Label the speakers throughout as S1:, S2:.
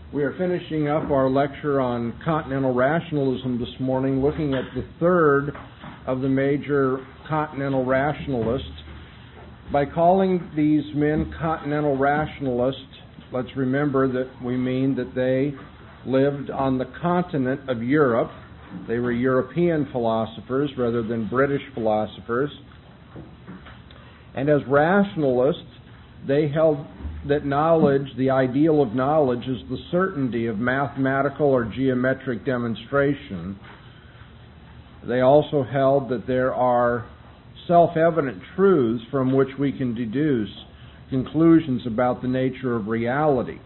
S1: We are finishing up our lecture on continental rationalism this morning, looking at the third of the major continental rationalists. By calling these men continental rationalists, let's remember that we mean that they lived on the continent of Europe. They were European philosophers rather than British philosophers. And as rationalists, they held that knowledge, the ideal of knowledge, is the certainty of mathematical or geometric demonstration. They also held that there are self-evident truths from which we can deduce conclusions about the nature of reality.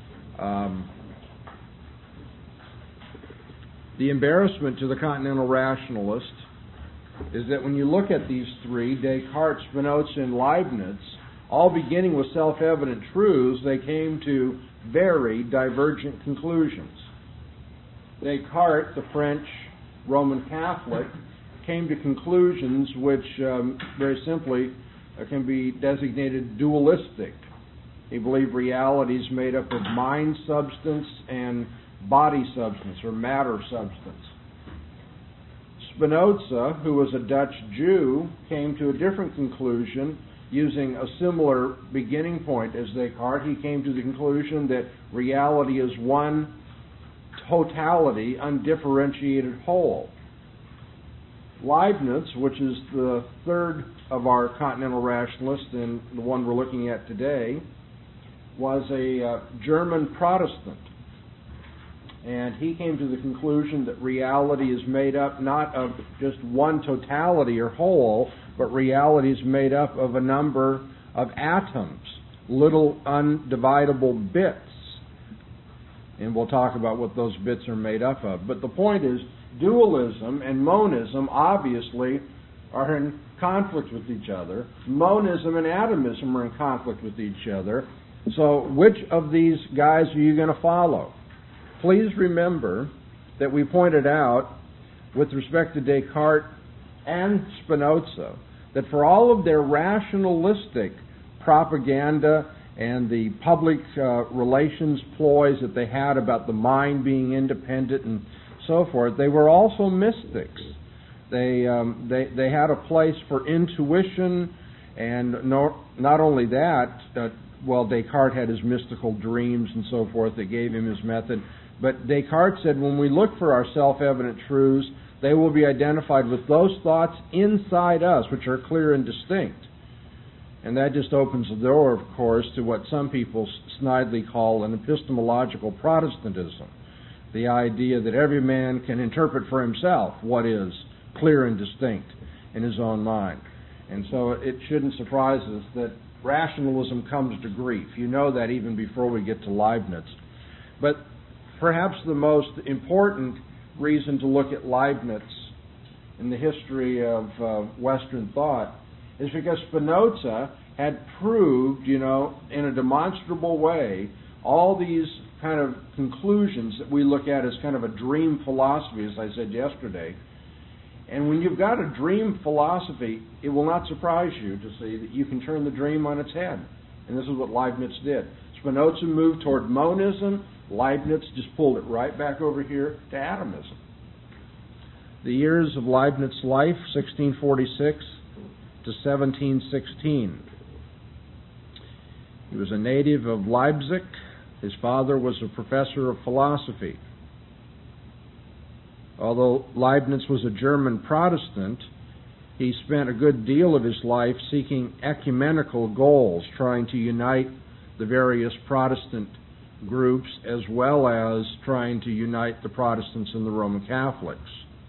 S1: The embarrassment to the continental rationalist is that when you look at these three, Descartes, Spinoza, and Leibniz, all beginning with self-evident truths, they came to very divergent conclusions. Descartes, the French Roman Catholic, came to conclusions which, very simply, can be designated dualistic. He believed reality is made up of mind substance and body substance, or matter substance. Spinoza, who was a Dutch Jew, came to a different conclusion. Using a similar beginning point as Descartes, he came to the conclusion that reality is one totality, undifferentiated whole. Leibniz, which is the third of our continental rationalists and the one we're looking at today, was a German Protestant. And he came to the conclusion that reality is made up not of just one totality or whole, but reality is made up of a number of atoms, little undividable bits. And we'll talk about what those bits are made up of. But the point is, dualism and monism obviously are in conflict with each other. Monism and atomism are in conflict with each other. So which of these guys are you going to follow? Please remember that we pointed out, with respect to Descartes and Spinoza, that for all of their rationalistic propaganda and the public relations ploys that they had about the mind being independent and so forth, they were also mystics. They had a place for intuition, and not only that, Descartes had his mystical dreams and so forth that gave him his method. But Descartes said when we look for our self-evident truths, they will be identified with those thoughts inside us which are clear and distinct. And that just opens the door, of course, to what some people snidely call an epistemological Protestantism. The idea that every man can interpret for himself what is clear and distinct in his own mind. And so it shouldn't surprise us that rationalism comes to grief. You know that even before we get to Leibniz. But perhaps the most important reason to look at Leibniz in the history of Western thought is because Spinoza had proved, in a demonstrable way, all these kind of conclusions that we look at as kind of a dream philosophy, as I said yesterday. And when you've got a dream philosophy, it will not surprise you to see that you can turn the dream on its head. And this is what Leibniz did. Spinoza moved toward monism. Leibniz just pulled it right back over here to atomism. The years of Leibniz's life, 1646 to 1716. He was a native of Leipzig. His father was a professor of philosophy. Although Leibniz was a German Protestant, he spent a good deal of his life seeking ecumenical goals, trying to unite the various Protestant groups as well as trying to unite the Protestants and the Roman Catholics.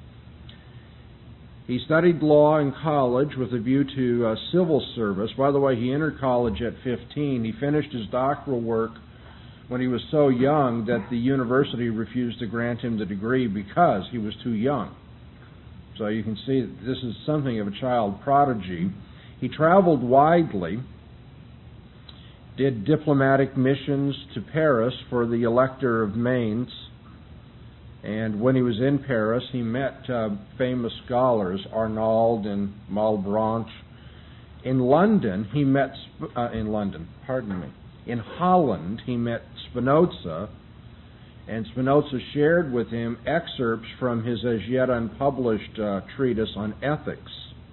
S1: He studied law in college with a view to civil service. By the way, he entered college at 15. He finished his doctoral work when he was so young that the university refused to grant him the degree because he was too young. So you can see that this is something of a child prodigy. He traveled widely, did diplomatic missions to Paris for the Elector of Mainz, and when he was in Paris, he met famous scholars, Arnauld and Malebranche. In London, he met, in Holland, he met Spinoza, And Spinoza shared with him excerpts from his as yet unpublished treatise on ethics.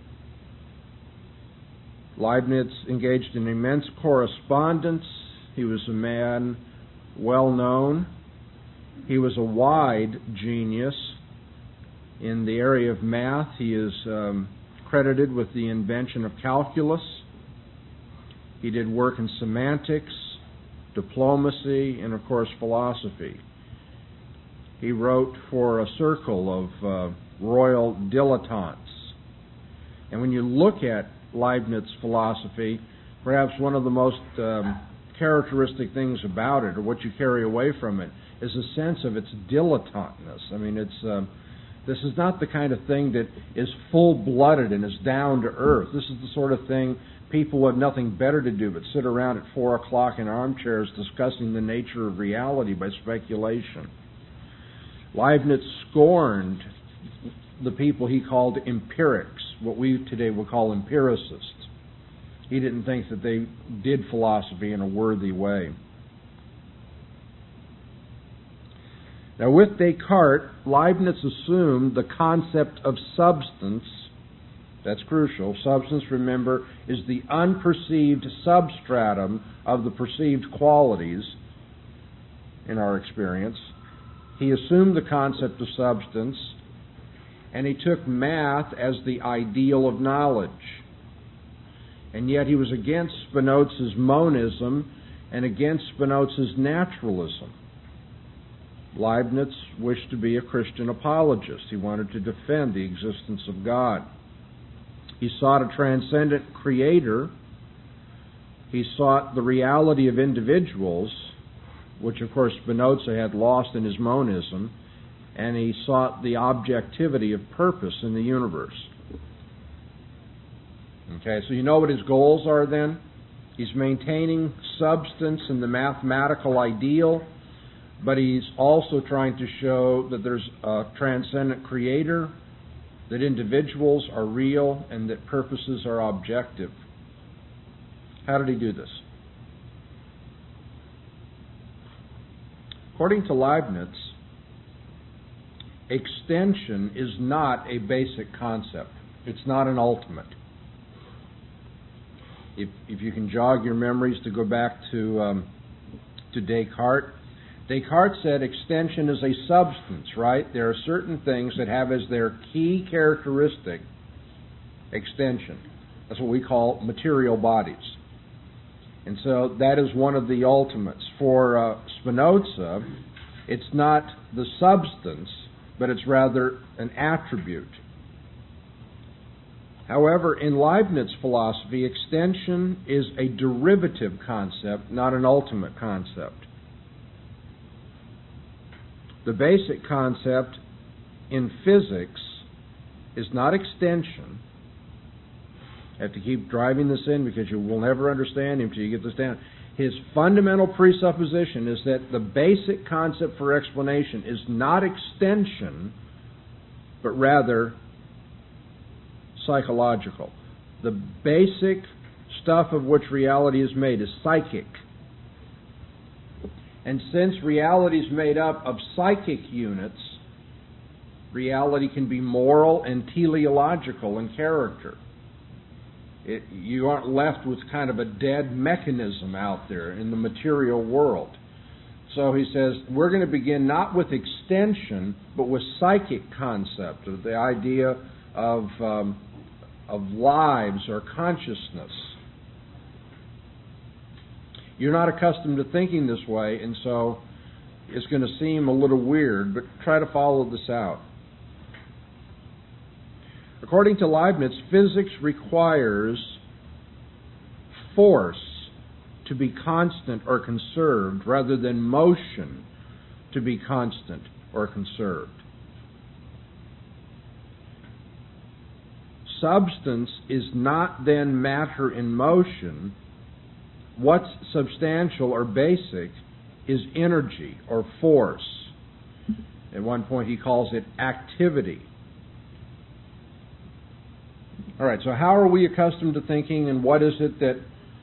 S1: Leibniz engaged in immense correspondence. He was a man well known. He was a wide genius. In the area of math, he is credited with the invention of calculus. He did work in semantics, diplomacy, and of course philosophy. He wrote for a circle of royal dilettantes. And when you look at Leibniz's philosophy, perhaps one of the most characteristic things about it, or what you carry away from it, is a sense of its dilettanteness. I mean, this is not the kind of thing that is full-blooded and is down to earth. This is the sort of thing people have nothing better to do but sit around at 4 o'clock in armchairs discussing the nature of reality by speculation. Leibniz scorned the people he called empirics, what we today would call empiricists. He didn't think that they did philosophy in a worthy way. Now, with Descartes, Leibniz assumed the concept of substance. That's crucial. Substance, remember, is the unperceived substratum of the perceived qualities in our experience. He assumed the concept of substance, and he took math as the ideal of knowledge. And yet he was against Spinoza's monism and against Spinoza's naturalism. Leibniz wished to be a Christian apologist. He wanted to defend the existence of God. He sought a transcendent creator. He sought the reality of individuals, which of course Spinoza had lost in his monism, and he sought the objectivity of purpose in the universe. Okay, so you know what his goals are then? He's maintaining substance in the mathematical ideal, but he's also trying to show that there's a transcendent creator, that individuals are real, and that purposes are objective. How did he do this? According to Leibniz, extension is not a basic concept. It's not an ultimate. If you can jog your memories to go back to Descartes, Descartes said extension is a substance, right? There are certain things that have as their key characteristic extension. That's what we call material bodies. And so that is one of the ultimates. For Spinoza, it's not the substance, but it's rather an attribute. However, in Leibniz philosophy, extension is a derivative concept, not an ultimate concept. The basic concept in physics is not extension. I have to keep driving this in because you will never understand him until you get this down. His fundamental presupposition is that the basic concept for explanation is not extension, but rather psychological. The basic stuff of which reality is made is psychic. And since reality is made up of psychic units, reality can be moral and teleological in character. You aren't left with kind of a dead mechanism out there in the material world. So he says, we're going to begin not with extension, but with psychic concept, of the idea of lives or consciousness. You're not accustomed to thinking this way, and so it's going to seem a little weird, but try to follow this out. According to Leibniz, physics requires force to be constant or conserved rather than motion to be constant or conserved. Substance is not then matter in motion. What's substantial or basic is energy or force. At one point he calls it activity. All right, so how are we accustomed to thinking, and what is it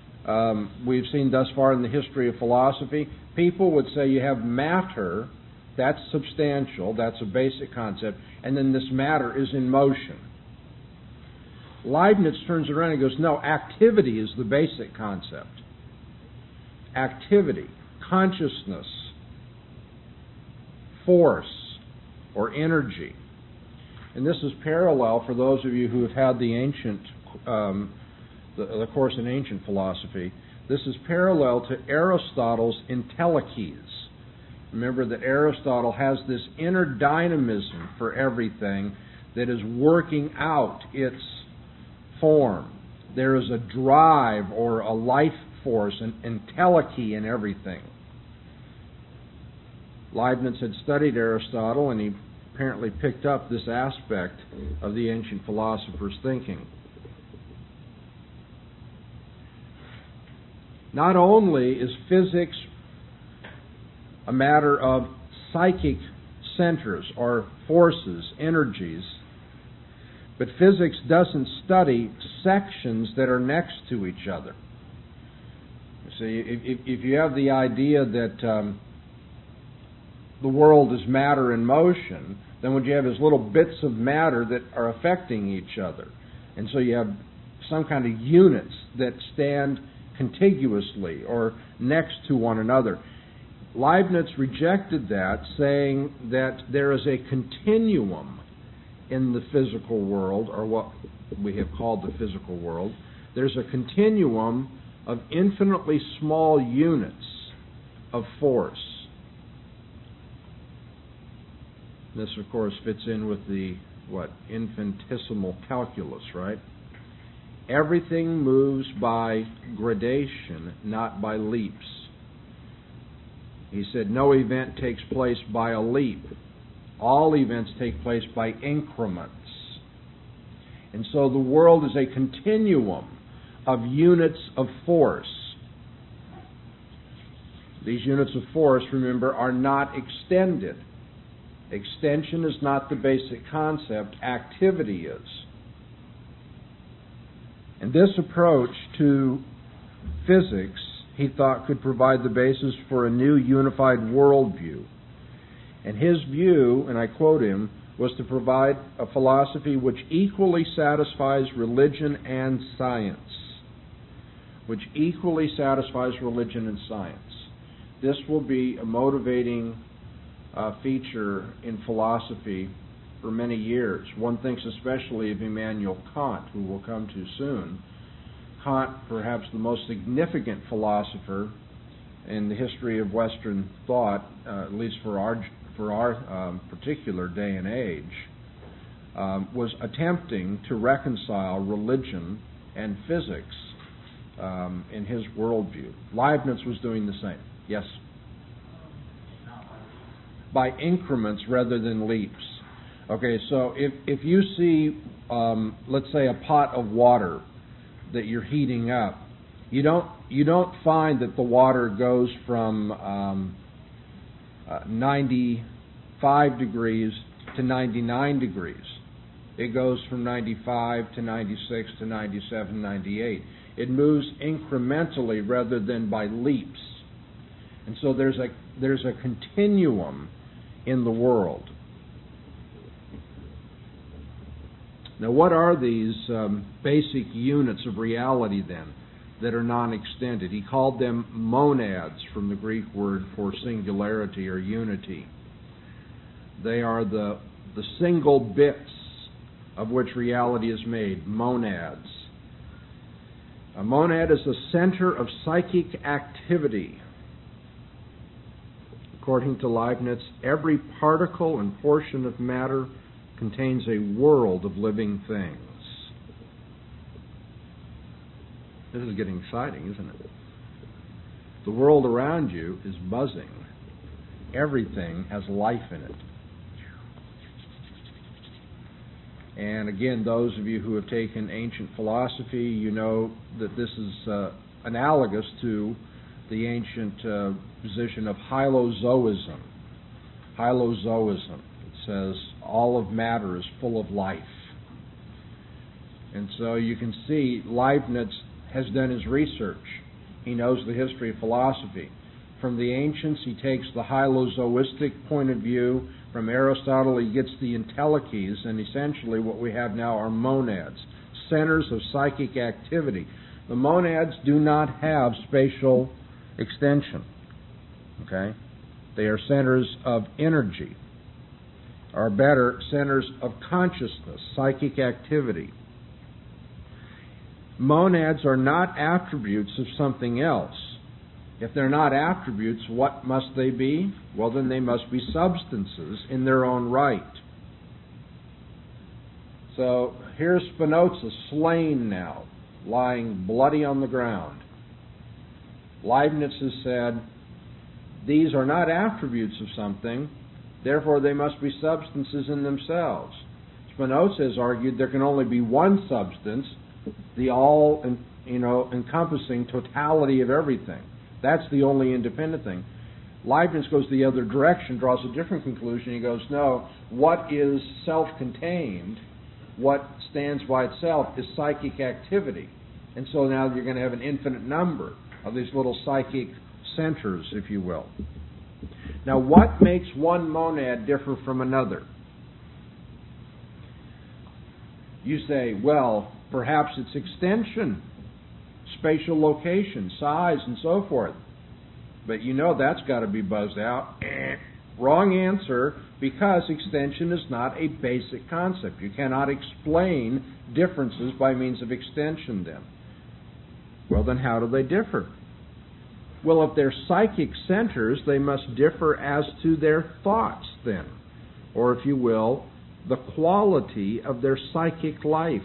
S1: that we've seen thus far in the history of philosophy? People would say you have matter, That's substantial. That's a basic concept. And then this matter is in motion. Leibniz turns around and goes, no, activity is the basic concept. Activity, consciousness, force, or energy. And this is parallel for those of you who have had the ancient, the course in ancient philosophy. This is parallel to Aristotle's entelechy. Remember that Aristotle has this inner dynamism for everything that is working out its form. There is a drive or a life force, an entelechy in everything. Leibniz had studied Aristotle, and he apparently picked up this aspect of the ancient philosopher's thinking. Not only is physics a matter of psychic centers or forces, energies, but physics doesn't study sections that are next to each other. See, if you have the idea that the world is matter in motion, then what you have is little bits of matter that are affecting each other. And so you have some kind of units that stand contiguously or next to one another. Leibniz rejected that, saying that there is a continuum in the physical world, or what we have called the physical world. There's a continuum of infinitely small units of force. This, of course, fits in with the, infinitesimal calculus, right? Everything moves by gradation, not by leaps. He said no event takes place by a leap. All events take place by increments. And so the world is a continuum of units of force. These units of force, remember, are not extended. Extension is not the basic concept. Activity is. And this approach to physics, he thought, could provide the basis for a new unified worldview. And his view, and I quote him, was to provide a philosophy which equally satisfies religion and science. Which equally satisfies religion and science. This will be a motivating feature in philosophy for many years. One thinks especially of Immanuel Kant, who we'll come to soon. Kant, perhaps the most significant philosopher in the history of Western thought, at least for our particular day and age, was attempting to reconcile religion and physics in his worldview. Leibniz was doing the same. Yes? By increments rather than leaps. Okay, so if you see, let's say, a pot of water that you're heating up, you don't find that the water goes from 95 degrees to 99 degrees. It goes from 95 to 96 to 97, 98. It moves incrementally rather than by leaps. And so there's a continuum in the world. Now, what are these basic units of reality then that are non-extended? He called them monads, from the Greek word for singularity or unity. They are the single bits of which reality is made, monads. A monad is a center of psychic activity. According to Leibniz, every particle and portion of matter contains a world of living things. This is getting exciting, isn't it? The world around you is buzzing. Everything has life in it. And again, those of you who have taken ancient philosophy, you know that this is analogous to the ancient position of hylozoism. Hylozoism. It says all of matter is full of life. And so you can see Leibniz has done his research. He knows the history of philosophy. from the ancients, he takes the hylozoistic point of view. From Aristotle, he gets the entelechies, and essentially what we have now are monads, centers of psychic activity. The monads do not have spatial extension. Okay? They are centers of energy, or better, centers of consciousness, psychic activity. Monads are not attributes of something else. If they're not attributes, what must they be? Well, then they must be substances in their own right. So here's Spinoza slain now, lying bloody on the ground. Leibniz has said, these are not attributes of something, therefore they must be substances in themselves. Spinoza has argued there can only be one substance, the all-encompassing totality of everything. That's the only independent thing. Leibniz goes the other direction, draws a different conclusion. He goes, no, what is self-contained, what stands by itself, is psychic activity. And so now you're going to have an infinite number of these little psychic centers, if you will. Now, what makes one monad differ from another? You say, well, perhaps it's extension, spatial location, size, and so forth. But you know that's got to be buzzed out. Wrong answer, because extension is not a basic concept. You cannot explain differences by means of extension then. Well, then how do they differ? Well, if they're psychic centers, they must differ as to their thoughts then, or if you will, the quality of their psychic life.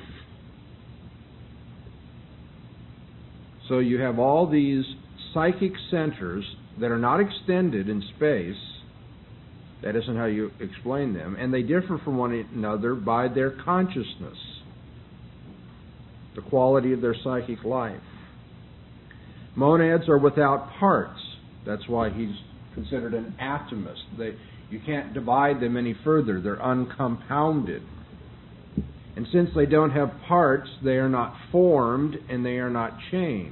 S1: So you have all these psychic centers that are not extended in space. That isn't how you explain them. And they differ from one another by their consciousness, the quality of their psychic life. Monads are without parts. That's why he's considered an atomist. You can't divide them any further. They're uncompounded. And since they don't have parts, they are not formed and they are not changed.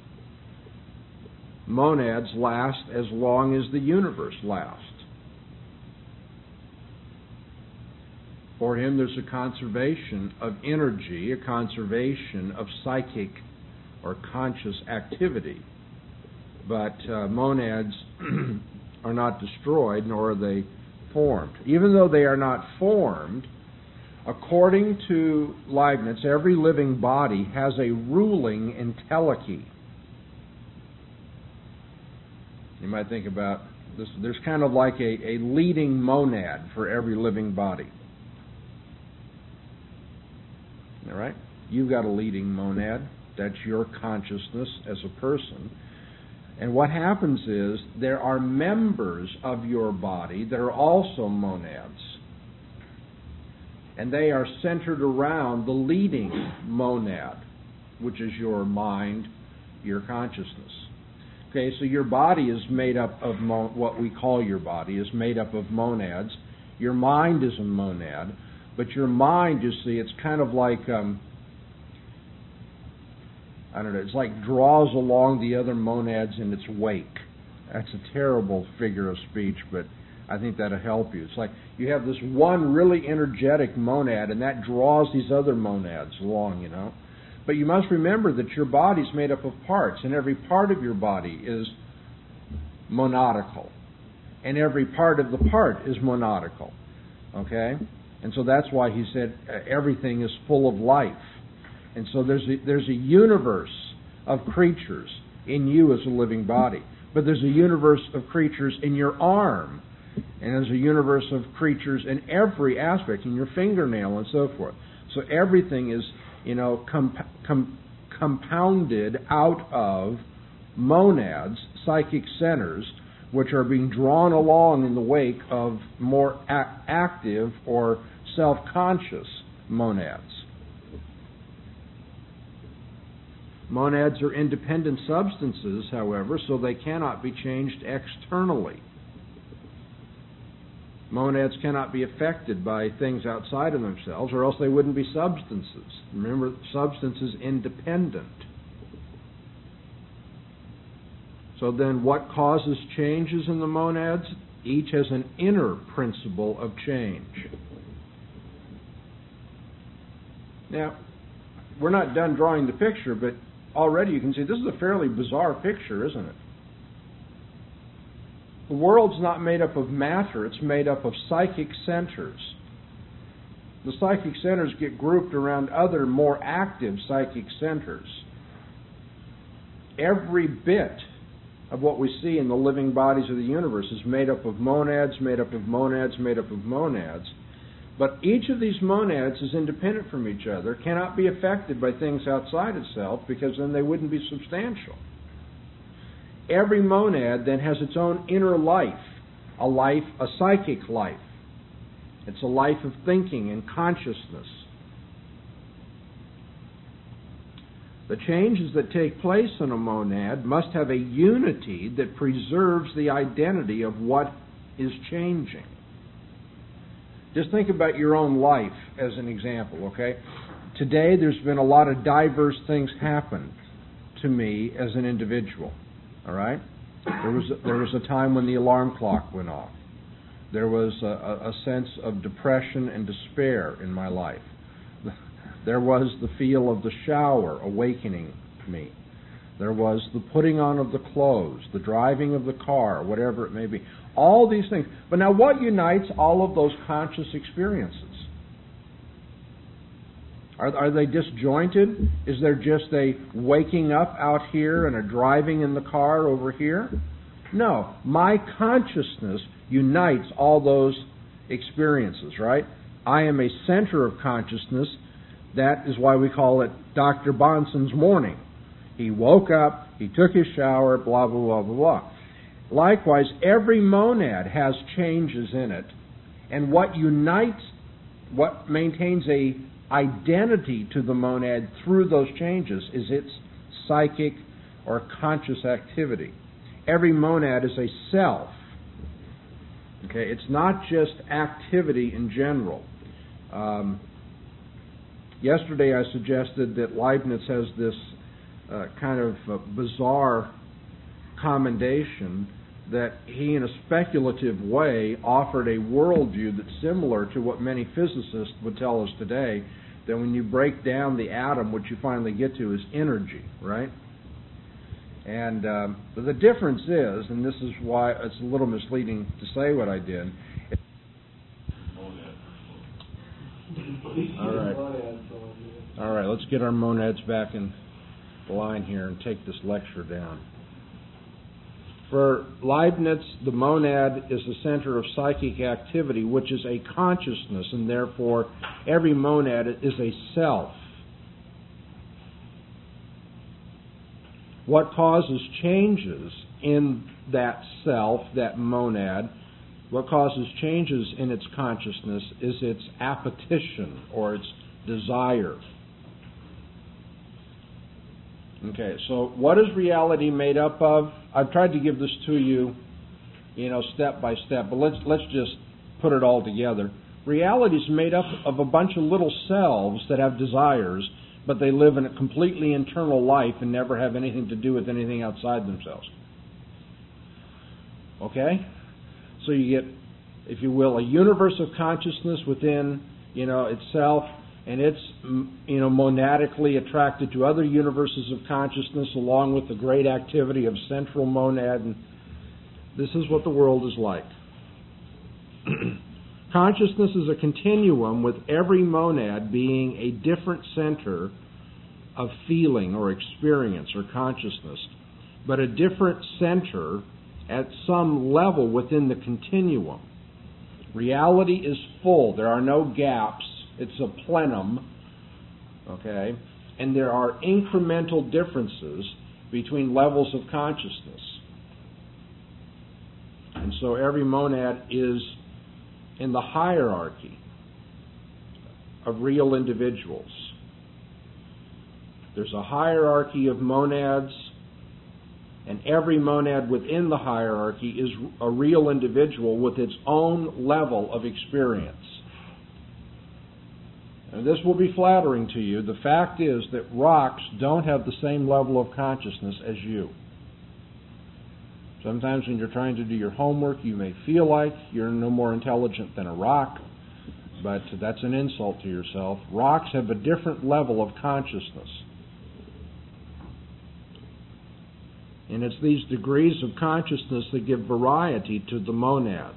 S1: Monads last as long as the universe lasts. For him, there's a conservation of energy, a conservation of psychic or conscious activity. But monads are not destroyed, nor are they formed. Even though they are not formed, according to Leibniz, every living body has a ruling entelechy. You might think about this. There's kind of like a leading monad for every living body. All right? You've got a leading monad. That's your consciousness as a person. And what happens is there are members of your body that are also monads. And they are centered around the leading monad, which is your mind, your consciousness. Okay, so your body is made up of what we call your body is made up of monads. Your mind is a monad, but your mind, you see, it's kind of like it's like draws along the other monads in its wake. That's a terrible figure of speech, but I think that'll help you. It's like you have this one really energetic monad, and that draws these other monads along, But you must remember that your body's made up of parts, and every part of your body is monadical. And every part of the part is monadical. Okay? And so that's why he said everything is full of life. And so there's a universe of creatures in you as a living body. But there's a universe of creatures in your arm. And there's a universe of creatures in every aspect, in your fingernail and so forth. So everything is, compounded out of monads, psychic centers, which are being drawn along in the wake of more active or self-conscious monads. Monads are independent substances, however, so they cannot be changed externally. Monads cannot be affected by things outside of themselves, or else they wouldn't be substances. Remember, substance is independent. So then what causes changes in the monads? Each has an inner principle of change. Now, we're not done drawing the picture, but already you can see this is a fairly bizarre picture, isn't it? The world's not made up of matter, it's made up of psychic centers. The psychic centers get grouped around other more active psychic centers. Every bit of what we see in the living bodies of the universe is made up of monads, made up of monads, made up of monads. But each of these monads is independent from each other, cannot be affected by things outside itself, because then they wouldn't be substantial. Every monad then has its own inner life, a psychic life. It's a life of thinking and consciousness. The changes that take place in a monad must have a unity that preserves the identity of what is changing. Just think about your own life as an example, okay? Today there's been a lot of diverse things happen to me as an individual, all right? There was a time when the alarm clock went off. There was a sense of depression and despair in my life. There was the feel of the shower awakening me. There was the putting on of the clothes, the driving of the car, whatever it may be. All these things. But now what unites all of those conscious experiences? Are they disjointed? Is there just a waking up out here and a driving in the car over here? No. My consciousness unites all those experiences, right? I am a center of consciousness. That is why we call it Dr. Bonson's morning. He woke up, he took his shower, blah, blah, blah, blah, blah. Likewise, every monad has changes in it, and what unites, what maintains a identity to the monad through those changes is its psychic or conscious activity. Every monad is a self. Okay, it's not just activity in general. Yesterday I suggested that Leibniz has this kind of bizarre commendation that he, in a speculative way, offered a worldview that's similar to what many physicists would tell us today, that when you break down the atom, what you finally get to is energy, right? And but the difference is, and this is why it's a little misleading to say what I did. All right, let's get our monads back in line here and take this lecture down. For Leibniz, the monad is the center of psychic activity, which is a consciousness, and therefore every monad is a self. What causes changes in that self, that monad, what causes changes in its consciousness is its appetition or its desire. Okay, so what is reality made up of? I've tried to give this to you, step by step, but let's just put it all together. Reality is made up of a bunch of little selves that have desires, but they live in a completely internal life and never have anything to do with anything outside themselves. Okay? So you get, if you will, a universe of consciousness within, itself, and it's, monadically attracted to other universes of consciousness along with the great activity of central monad, and this is what the world is like. Consciousness is a continuum with every monad being a different center of feeling or experience or consciousness, but a different center at some level within the continuum. Reality is full. There are no gaps. It's a plenum, okay? And there are incremental differences between levels of consciousness. And so every monad is in the hierarchy of real individuals. There's a hierarchy of monads, and every monad within the hierarchy is a real individual with its own level of experience. And this will be flattering to you. The fact is that rocks don't have the same level of consciousness as you. Sometimes when you're trying to do your homework, you may feel like you're no more intelligent than a rock, but that's an insult to yourself. Rocks have a different level of consciousness. And it's these degrees of consciousness that give variety to the monads.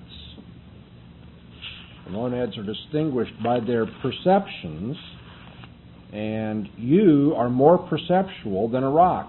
S1: The monads are distinguished by their perceptions, and you are more perceptual than a rock.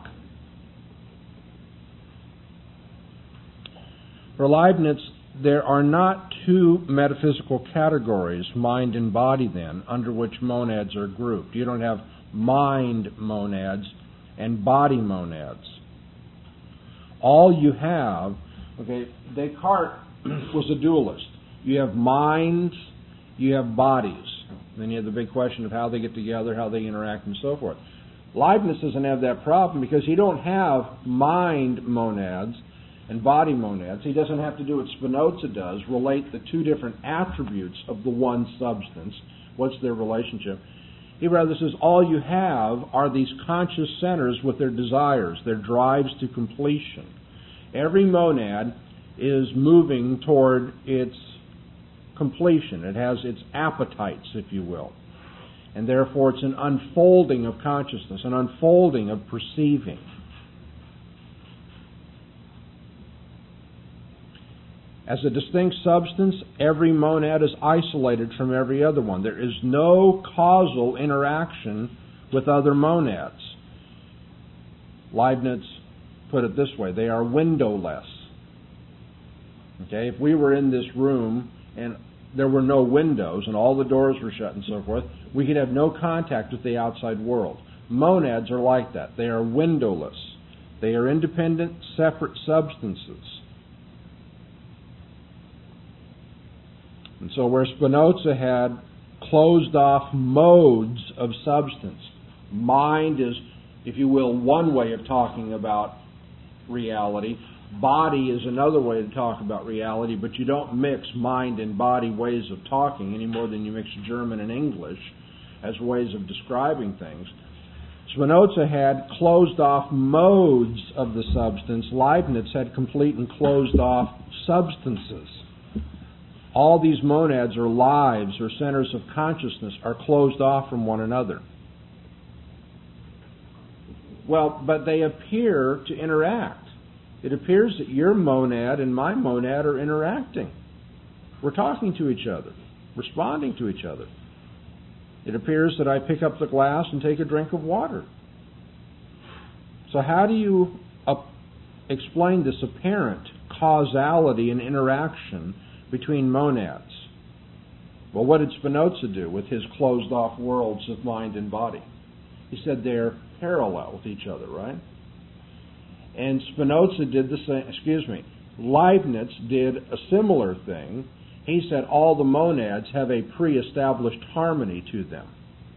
S1: For Leibniz, there are not two metaphysical categories, mind and body then, under which monads are grouped. You don't have mind monads and body monads. All you have, Descartes was a dualist. You have minds, you have bodies. Then you have the big question of how they get together, how they interact, and so forth. Leibniz doesn't have that problem because he don't have mind monads and body monads. He doesn't have to do what Spinoza does, relate the two different attributes of the one substance. What's their relationship? He rather says all you have are these conscious centers with their desires, their drives to completion. Every monad is moving toward its completion. It has its appetites, if you will. And therefore it's an unfolding of consciousness, an unfolding of perceiving. As a distinct substance, every monad is isolated from every other one. There is no causal interaction with other monads. Leibniz put it this way: they are windowless. If we were in this room and there were no windows and all the doors were shut and so forth, we could have no contact with the outside world. Monads are like that. They are windowless. They are independent, separate substances. And so where Spinoza had closed off modes of substance, mind is, if you will, one way of talking about reality. Body is another way to talk about reality, but you don't mix mind and body ways of talking any more than you mix German and English as ways of describing things. Spinoza had closed off modes of the substance. Leibniz had complete and closed off substances. All these monads or lives or centers of consciousness are closed off from one another. Well, but they appear to interact. It appears that your monad and my monad are interacting. We're talking to each other, responding to each other. It appears that I pick up the glass and take a drink of water. So how do you explain this apparent causality and interaction between monads? Well, what did Spinoza do with his closed-off worlds of mind and body? He said they're parallel with each other, right? And Spinoza did the same, Leibniz did a similar thing. He said all the monads have a pre-established harmony to them.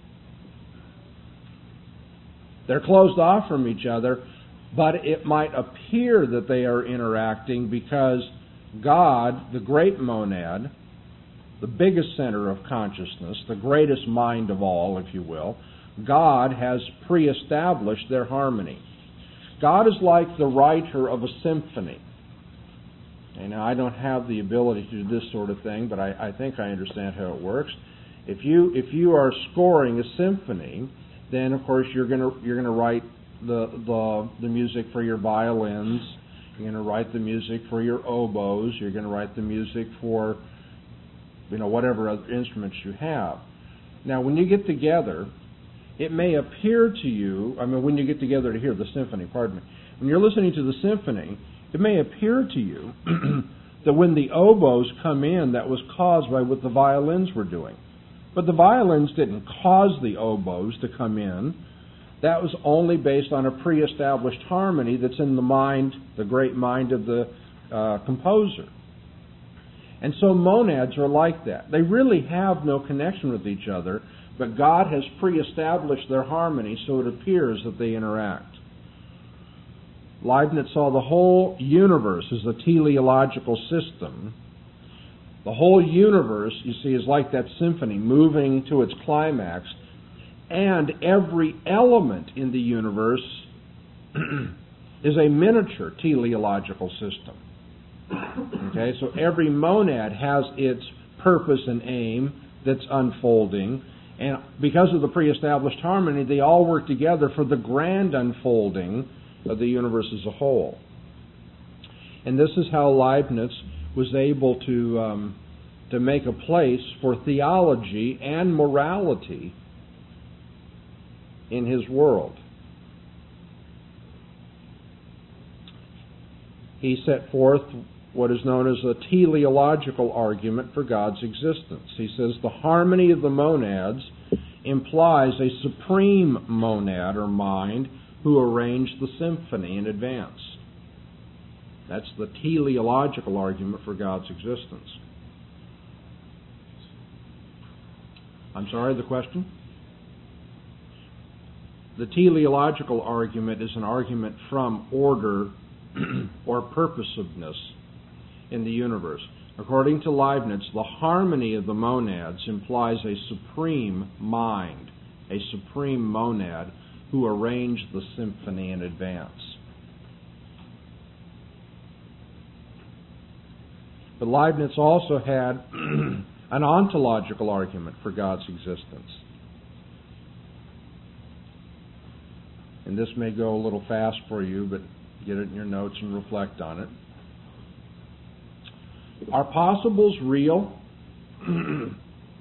S1: They're closed off from each other, but it might appear that they are interacting because God, the great monad, the biggest center of consciousness, the greatest mind of all, if you will, God has pre-established their harmony. God is like the writer of a symphony. And I don't have the ability to do this sort of thing, but I think I understand how it works. If you are scoring a symphony, then of course you're going to write the music for your violins. You're going to write the music for your oboes. You're going to write the music for whatever other instruments you have. Now, when you get together, it may appear to you, when you get together to hear the symphony, when you're listening to the symphony, it may appear to you that when the oboes come in, that was caused by what the violins were doing. But the violins didn't cause the oboes to come in. That was only based on a pre-established harmony that's in the mind, the great mind of the composer. And so monads are like that. They really have no connection with each other, but God has pre-established their harmony, so it appears that they interact. Leibniz saw the whole universe as a teleological system. The whole universe, you see, is like that symphony moving to its climax, and every element in the universe is a miniature teleological system. Okay, so every monad has its purpose and aim that's unfolding, and because of the pre-established harmony, they all work together for the grand unfolding of the universe as a whole. And this is how Leibniz was able to make a place for theology and morality in his world. He set forth what is known as a teleological argument for God's existence. He says the harmony of the monads implies a supreme monad or mind who arranged the symphony in advance. That's the teleological argument for God's existence. I'm sorry, the question? The teleological argument is an argument from order or purposiveness in the universe. According to Leibniz, the harmony of the monads implies a supreme mind, a supreme monad who arranged the symphony in advance. But Leibniz also had an ontological argument for God's existence. And this may go a little fast for you, but get it in your notes and reflect on it. Are possibles real? When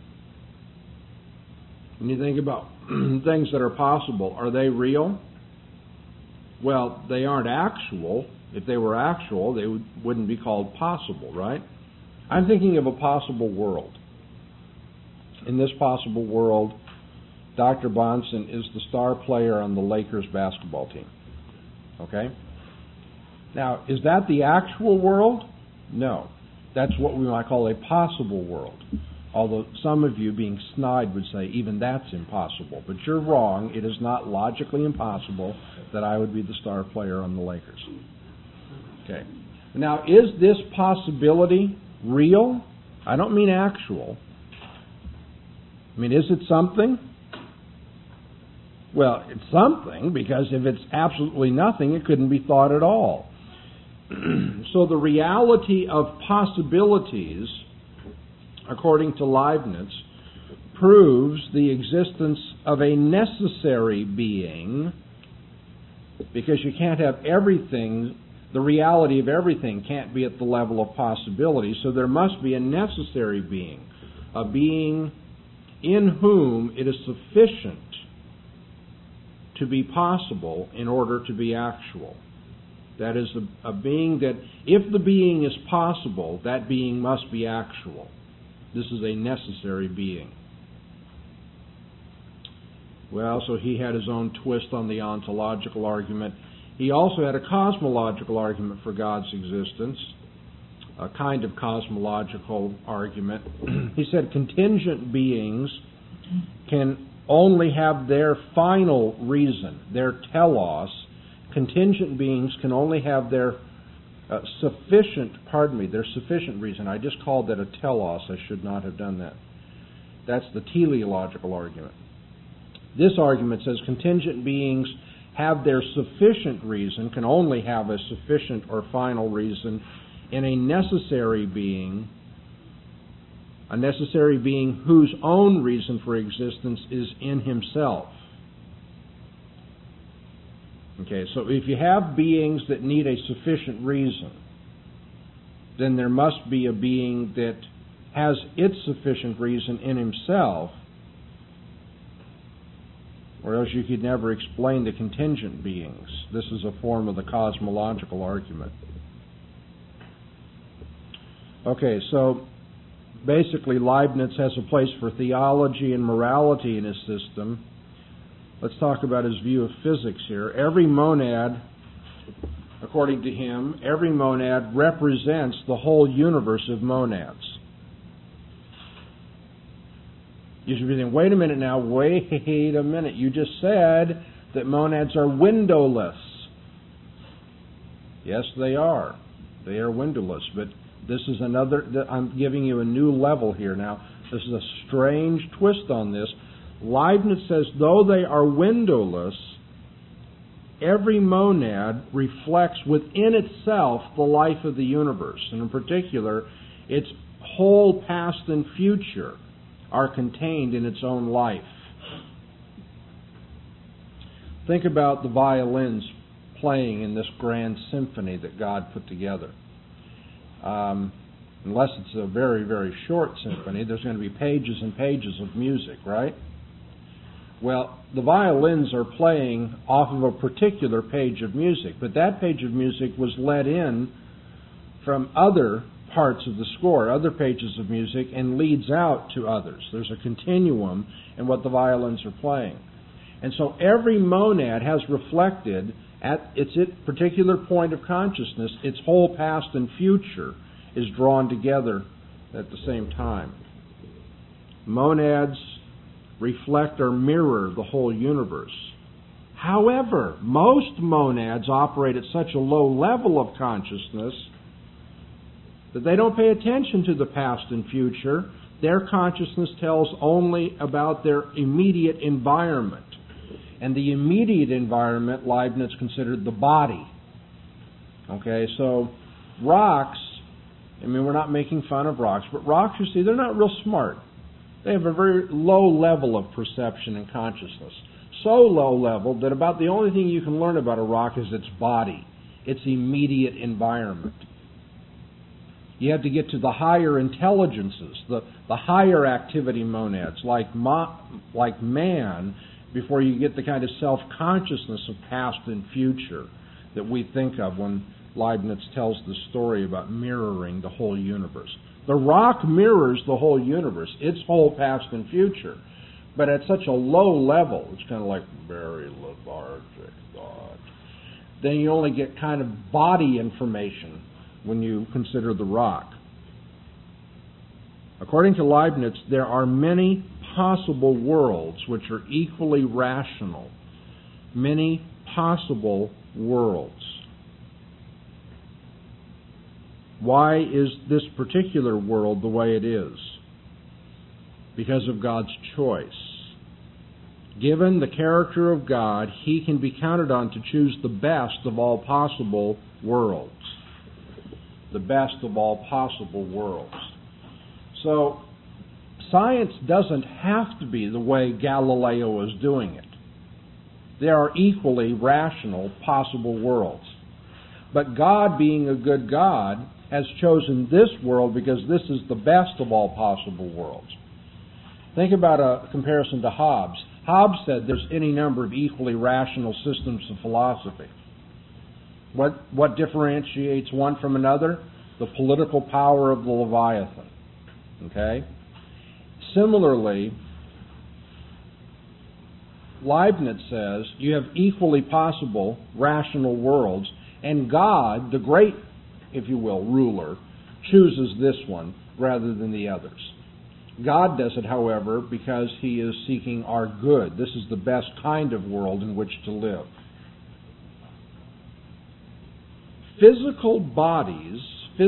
S1: you think about things that are possible, are they real? Well, they aren't actual. If they were actual, they wouldn't be called possible, right? I'm thinking of a possible world. In this possible world, Dr. Bonson is the star player on the Lakers basketball team. Okay? Now, is that the actual world? No. That's what we might call a possible world. Although some of you, being snide, would say even that's impossible. But you're wrong. It is not logically impossible that I would be the star player on the Lakers. Okay. Now, is this possibility real? I don't mean actual. I mean, is it something? Well, it's something, because if it's absolutely nothing, it couldn't be thought at all. So the reality of possibilities, according to Leibniz, proves the existence of a necessary being, because you can't have everything, the reality of everything can't be at the level of possibility, so there must be a necessary being, a being in whom it is sufficient to be possible in order to be actual. That is a being that, if the being is possible, that being must be actual. This is a necessary being. Well, so he had his own twist on the ontological argument. He also had a cosmological argument for God's existence, a kind of cosmological argument. He said contingent beings can only have their final reason, their telos. Contingent beings can only have their sufficient reason. I just called that a telos. I should not have done that. That's the teleological argument. This argument says contingent beings have their sufficient reason, can only have a sufficient or final reason in a necessary being whose own reason for existence is in himself. Okay, so if you have beings that need a sufficient reason, then there must be a being that has its sufficient reason in himself, or else you could never explain the contingent beings. This is a form of the cosmological argument. Okay, so basically Leibniz has a place for theology and morality in his system. Let's talk about his view of physics here. Every monad, according to him, every monad represents the whole universe of monads. You should be thinking, wait a minute now, wait a minute. You just said that monads are windowless. Yes, they are. They are windowless, but this is I'm giving you a new level here now. This is a strange twist on this. Leibniz says, though they are windowless, every monad reflects within itself the life of the universe, and in particular, its whole past and future are contained in its own life. Think about the violins playing in this grand symphony that God put together. Unless it's a very, very short symphony, there's going to be pages and pages of music, right? Well, the violins are playing off of a particular page of music, but that page of music was let in from other parts of the score, other pages of music, and leads out to others. There's a continuum in what the violins are playing. And so every monad has reflected at its particular point of consciousness, its whole past and future is drawn together at the same time. Monads reflect or mirror the whole universe. However, most monads operate at such a low level of consciousness that they don't pay attention to the past and future. Their consciousness tells only about their immediate environment. And the immediate environment, Leibniz considered the body. Okay, so rocks, I mean, we're not making fun of rocks, but rocks, you see, they're not real smart. They have a very low level of perception and consciousness. So low level that about the only thing you can learn about a rock is its body, its immediate environment. You have to get to the higher intelligences, the higher activity monads, like man, before you get the kind of self-consciousness of past and future that we think of when Leibniz tells the story about mirroring the whole universe. The rock mirrors the whole universe, its whole past and future, but at such a low level, it's kind of like very lethargic thought. Then you only get kind of body information when you consider the rock. According to Leibniz, there are many possible worlds which are equally rational. Many possible worlds. Why is this particular world the way it is? Because of God's choice. Given the character of God, He can be counted on to choose the best of all possible worlds. The best of all possible worlds. So, science doesn't have to be the way Galileo is doing it. There are equally rational possible worlds. But God, being a good God, has chosen this world because this is the best of all possible worlds. Think about a comparison to Hobbes. Hobbes said there's any number of equally rational systems of philosophy. What differentiates one from another? The political power of the Leviathan. Okay? Similarly, Leibniz says you have equally possible rational worlds, and God, the great, if you will, ruler, chooses this one rather than the others. God does it, however, because He is seeking our good. This is the best kind of world in which to live. Physical bodies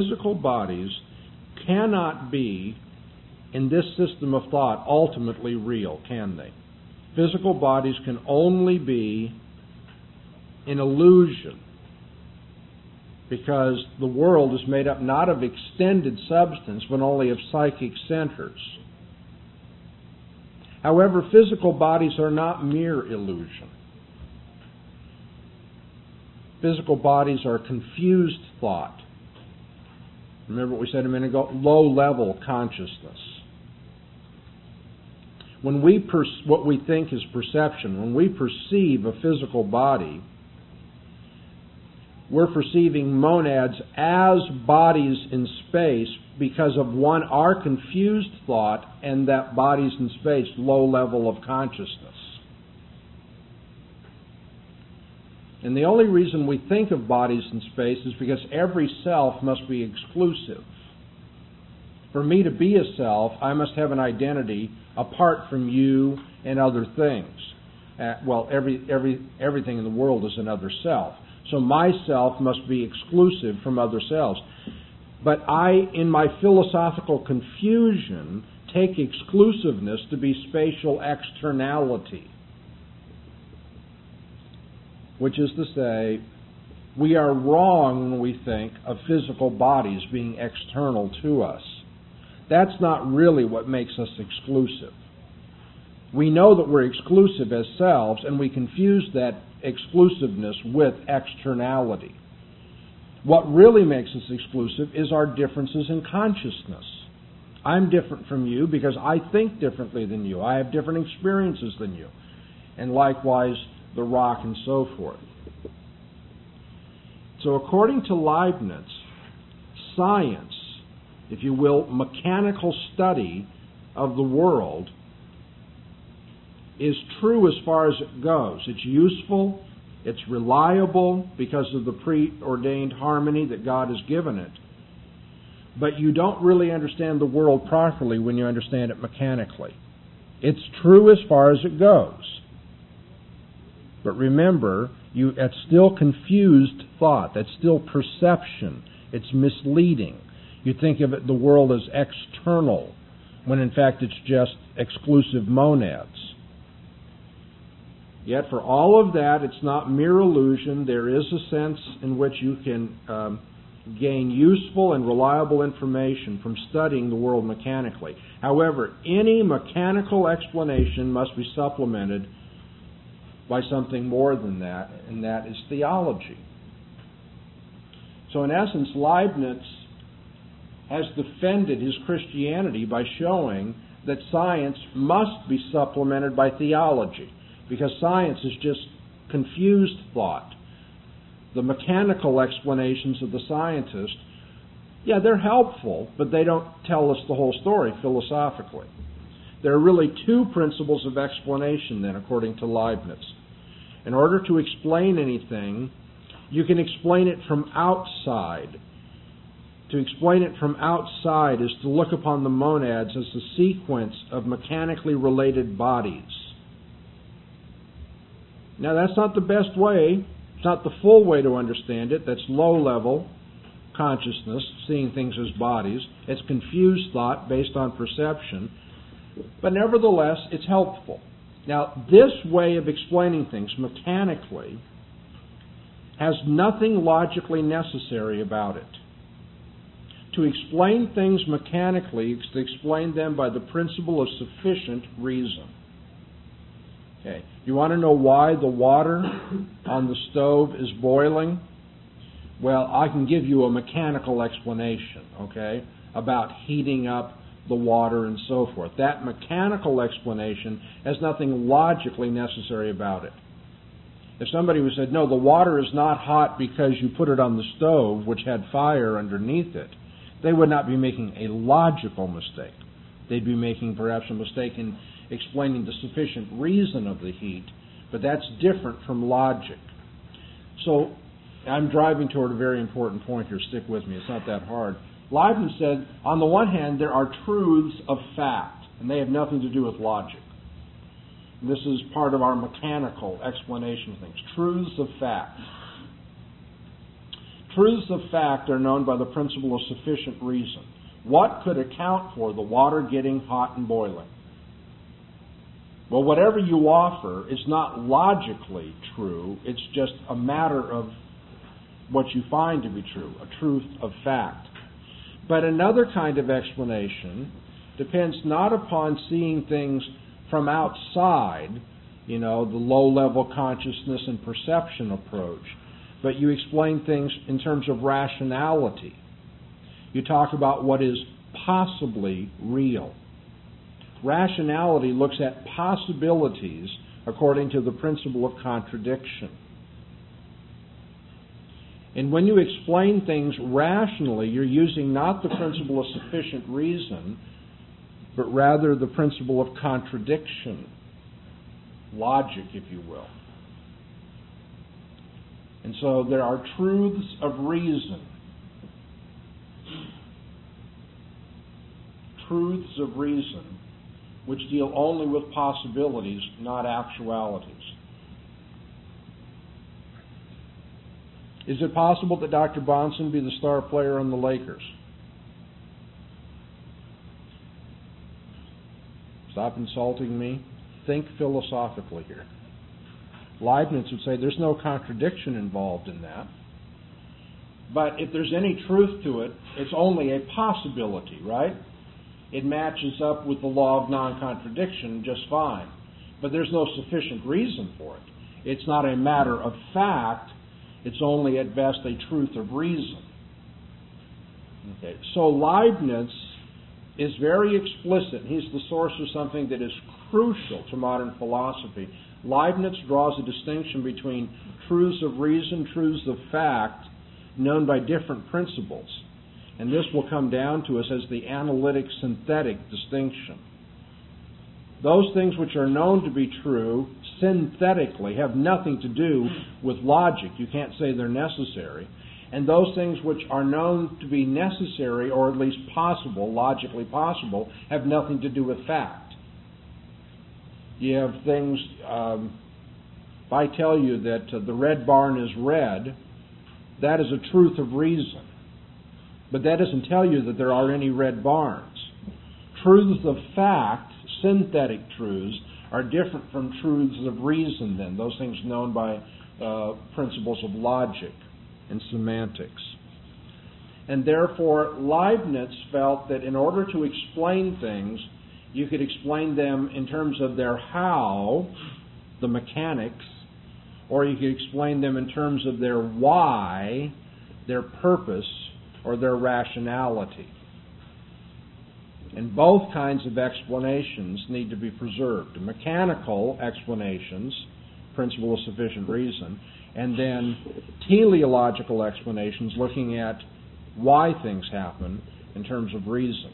S1: cannot be, in this system of thought, ultimately real, can they? Physical bodies can only be an illusion, because the world is made up not of extended substance, but only of psychic centers. However, physical bodies are not mere illusion. Physical bodies are confused thought. Remember what we said a minute ago? Low-level consciousness. When what we think is perception, when we perceive a physical body, we're perceiving monads as bodies in space because of our confused thought and that bodies in space, low level of consciousness. And the only reason we think of bodies in space is because every self must be exclusive. For me to be a self, I must have an identity apart from you and other things. Everything in the world is another self. So myself must be exclusive from other selves. But I, in my philosophical confusion, take exclusiveness to be spatial externality. which is to say, we are wrong when we think of physical bodies being external to us. That's not really what makes us exclusive. We know that we're exclusive as selves, and we confuse that exclusiveness with externality. What really makes us exclusive is our differences in consciousness. I'm different from you because I think differently than you. I have different experiences than you. And likewise, the rock and so forth. So according to Leibniz, science, if you will, mechanical study of the world is true as far as it goes. It's useful, it's reliable because of the preordained harmony that God has given it. But you don't really understand the world properly when you understand it mechanically. It's true as far as it goes. But remember, that's still confused thought. That's still perception. It's misleading. You think of the world as external, when in fact it's just exclusive monads. Yet for all of that, it's not mere illusion. There is a sense in which you can gain useful and reliable information from studying the world mechanically. However, any mechanical explanation must be supplemented by something more than that, and that is theology. So in essence, Leibniz has defended his Christianity by showing that science must be supplemented by theology, because science is just confused thought. The mechanical explanations of the scientist, they're helpful, but they don't tell us the whole story philosophically. There are really two principles of explanation then, according to Leibniz. In order to explain anything, you can explain it from outside. To explain it from outside is to look upon the monads as a sequence of mechanically related bodies. Now, that's not the best way. It's not the full way to understand it. That's low-level consciousness, seeing things as bodies. It's confused thought based on perception. But nevertheless, it's helpful. Now, this way of explaining things mechanically has nothing logically necessary about it. To explain things mechanically is to explain them by the principle of sufficient reason. Okay. You want to know why the water on the stove is boiling? Well, I can give you a mechanical explanation, okay, about heating up the water and so forth. That mechanical explanation has nothing logically necessary about it. If somebody would said, no, the water is not hot because you put it on the stove, which had fire underneath it, they would not be making a logical mistake. They'd be making perhaps a mistake in explaining the sufficient reason of the heat, but that's different from logic. So I'm driving toward a very important point here. Stick with me. It's not that hard. Leibniz said, on the one hand, there are truths of fact, and they have nothing to do with logic. This is part of our mechanical explanation of things. Truths of fact. Truths of fact are known by the principle of sufficient reason. What could account for the water getting hot and boiling? Well, whatever you offer is not logically true. It's just a matter of what you find to be true, a truth of fact. But another kind of explanation depends not upon seeing things from outside, the low-level consciousness and perception approach, but you explain things in terms of rationality. You talk about what is possibly real. Rationality looks at possibilities according to the principle of contradiction. And when you explain things rationally, you're using not the principle of sufficient reason, but rather the principle of contradiction, logic, if you will. And so there are truths of reason. Truths of reason which deal only with possibilities, not actualities. Is it possible that Dr. Bonson be the star player on the Lakers? Stop insulting me. Think philosophically here. Leibniz would say there's no contradiction involved in that. But if there's any truth to it, it's only a possibility, right? It matches up with the law of non-contradiction just fine. But there's no sufficient reason for it. It's not a matter of fact. It's only at best a truth of reason. Okay. So Leibniz is very explicit. He's the source of something that is crucial to modern philosophy. Leibniz draws a distinction between truths of reason, truths of fact, known by different principles. And this will come down to us as the analytic-synthetic distinction. Those things which are known to be true synthetically have nothing to do with logic. You can't say they're necessary. And those things which are known to be necessary, or at least possible, logically possible, have nothing to do with fact. You have things, if I tell you that the red barn is red, that is a truth of reason. But that doesn't tell you that there are any red barns. Truths of fact, synthetic truths, are different from truths of reason then, those things known by principles of logic and semantics. And therefore, Leibniz felt that in order to explain things, you could explain them in terms of their how, the mechanics, or you could explain them in terms of their why, their purpose, or their rationality. And both kinds of explanations need to be preserved. Mechanical explanations, principle of sufficient reason, and then teleological explanations looking at why things happen in terms of reason.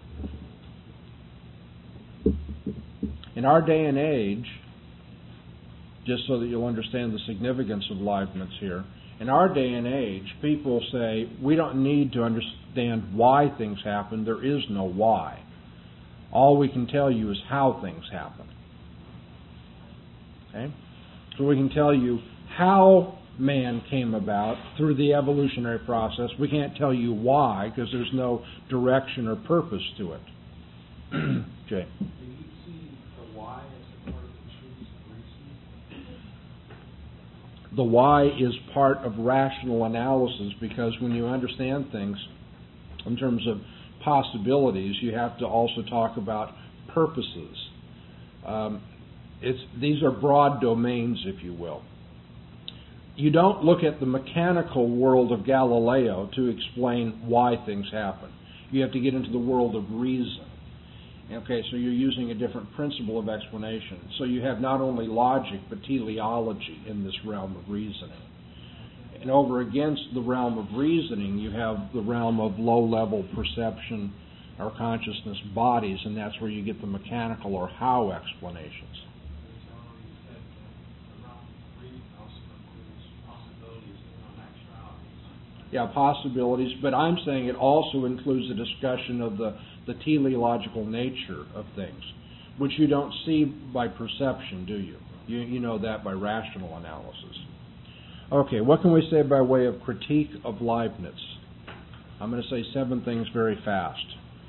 S1: In our day and age, just so that you'll understand the significance of Leibniz here, in our day and age, people say, we don't need to understand why things happen. There is no why. All we can tell you is how things happen. Okay? So we can tell you how man came about through the evolutionary process. We can't tell you why because there's no direction or purpose to it. Jay?
S2: Do you see the why as a part of the truth of reason?
S1: The why is part of rational analysis because when you understand things in terms of possibilities, you have to also talk about purposes. These are broad domains, if you will. You don't look at the mechanical world of Galileo to explain why things happen. You have to get into the world of reason. Okay, so you're using a different principle of explanation. So you have not only logic, but teleology in this realm of reasoning. And over against the realm of reasoning, you have the realm of low-level perception or consciousness bodies, and that's where you get the mechanical or how explanations. Yeah, possibilities, but I'm saying it also includes a discussion of the teleological nature of things, which you don't see by perception, do you? You know that by rational analysis. Okay, what can we say by way of critique of Leibniz? I'm going to say 7 things very fast.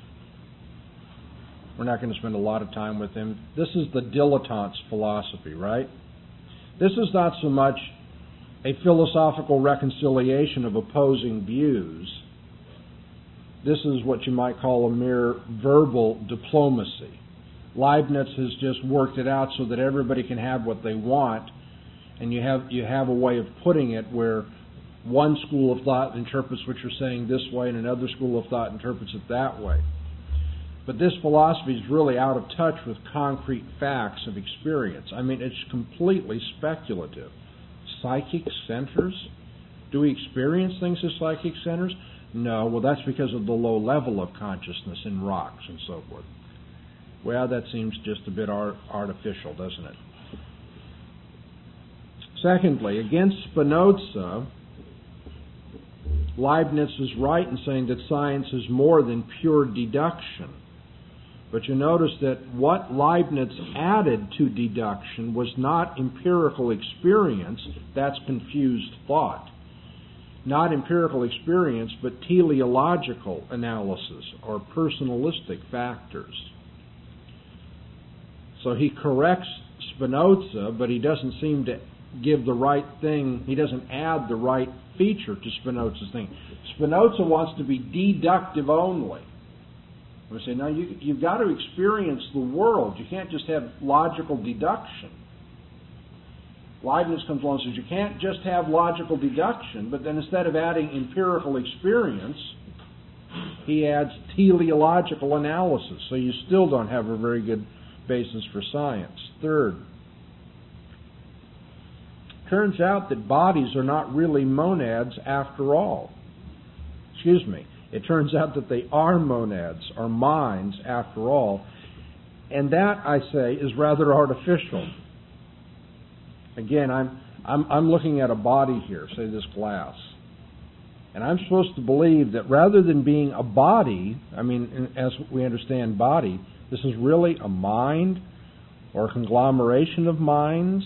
S1: We're not going to spend a lot of time with him. This is the dilettante's philosophy, right? This is not so much a philosophical reconciliation of opposing views. This is what you might call a mere verbal diplomacy. Leibniz has just worked it out so that everybody can have what they want, and you have a way of putting it where one school of thought interprets what you're saying this way and another school of thought interprets it that way. But this philosophy is really out of touch with concrete facts of experience. I mean, it's completely speculative. Psychic centers? Do we experience things as psychic centers? No. Well, that's because of the low level of consciousness in rocks and so forth. Well, that seems just a bit artificial, doesn't it? Secondly, against Spinoza, Leibniz is right in saying that science is more than pure deduction. But you notice that what Leibniz added to deduction was not empirical experience, that's confused thought. Not empirical experience, but teleological analysis or personalistic factors. So he corrects Spinoza, but he doesn't seem to give the right thing, he doesn't add the right feature to Spinoza's thing. Spinoza wants to be deductive only. We say, no, you've got to experience the world. You can't just have logical deduction. Leibniz comes along and says you can't just have logical deduction, but then instead of adding empirical experience, he adds teleological analysis. So you still don't have a very good basis for science. Third, turns out that bodies are not really monads after all. It turns out that they are monads, or minds after all. And that, I say, is rather artificial. Again, I'm looking at a body here, say this glass. And I'm supposed to believe that rather than being a body, as we understand body, this is really a mind or a conglomeration of minds?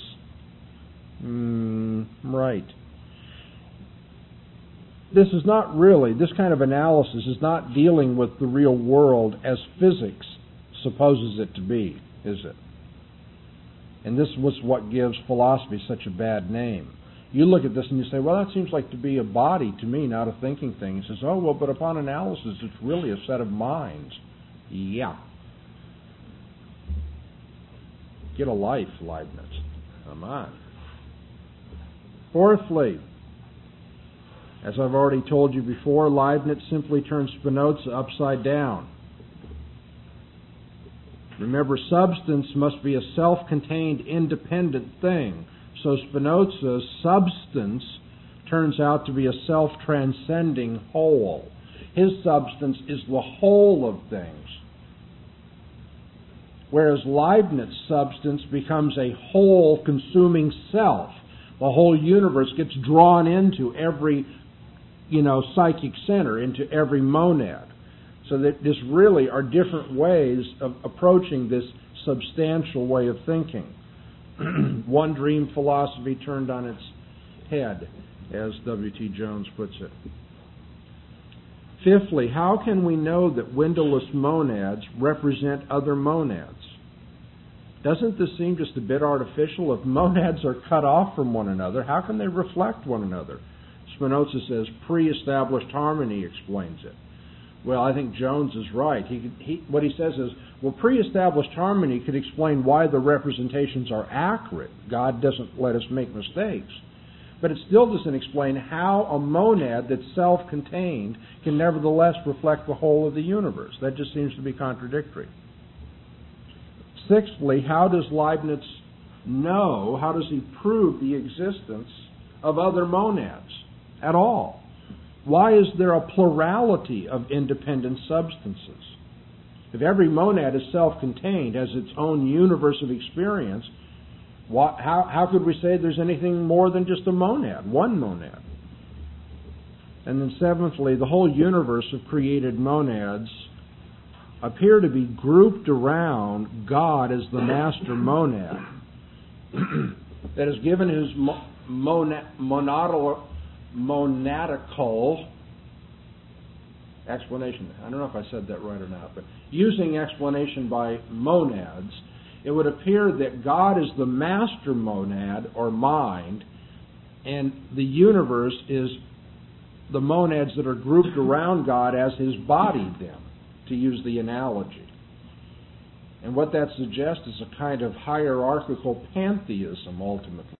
S1: Right. This kind of analysis is not dealing with the real world as physics supposes it to be, is it? And this was what gives philosophy such a bad name. You look at this and you say, well, that seems like to be a body to me, not a thinking thing. He says, oh, well, but upon analysis, it's really a set of minds. Yeah. Get a life, Leibniz. Come on. Fourthly, as I've already told you before, Leibniz simply turns Spinoza upside down. Remember, substance must be a self-contained, independent thing. So Spinoza's substance turns out to be a self-transcending whole. His substance is the whole of things. Whereas Leibniz's substance becomes a whole consuming self. The whole universe gets drawn into every, psychic center, into every monad. So that this really are different ways of approaching this substantial way of thinking. One dream philosophy turned on its head, as W.T. Jones puts it. Fifthly, how can we know that windowless monads represent other monads? Doesn't this seem just a bit artificial? If monads are cut off from one another, how can they reflect one another? Spinoza says pre-established harmony explains it. Well, I think Jones is right. What he says is, pre-established harmony could explain why the representations are accurate. God doesn't let us make mistakes. But it still doesn't explain how a monad that's self-contained can nevertheless reflect the whole of the universe. That just seems to be contradictory. Sixthly, how does Leibniz know, how does he prove the existence of other monads at all? Why is there a plurality of independent substances? If every monad is self-contained, has its own universe of experience, how could we say there's anything more than just a monad, one monad? And then seventhly, the whole universe of created monads appear to be grouped around God as the master monad that has given his monadical explanation. I don't know if I said that right or not, but using explanation by monads, it would appear that God is the master monad or mind, and the universe is the monads that are grouped around God as his body, then, to use the analogy. And what that suggests is a kind of hierarchical pantheism, ultimately.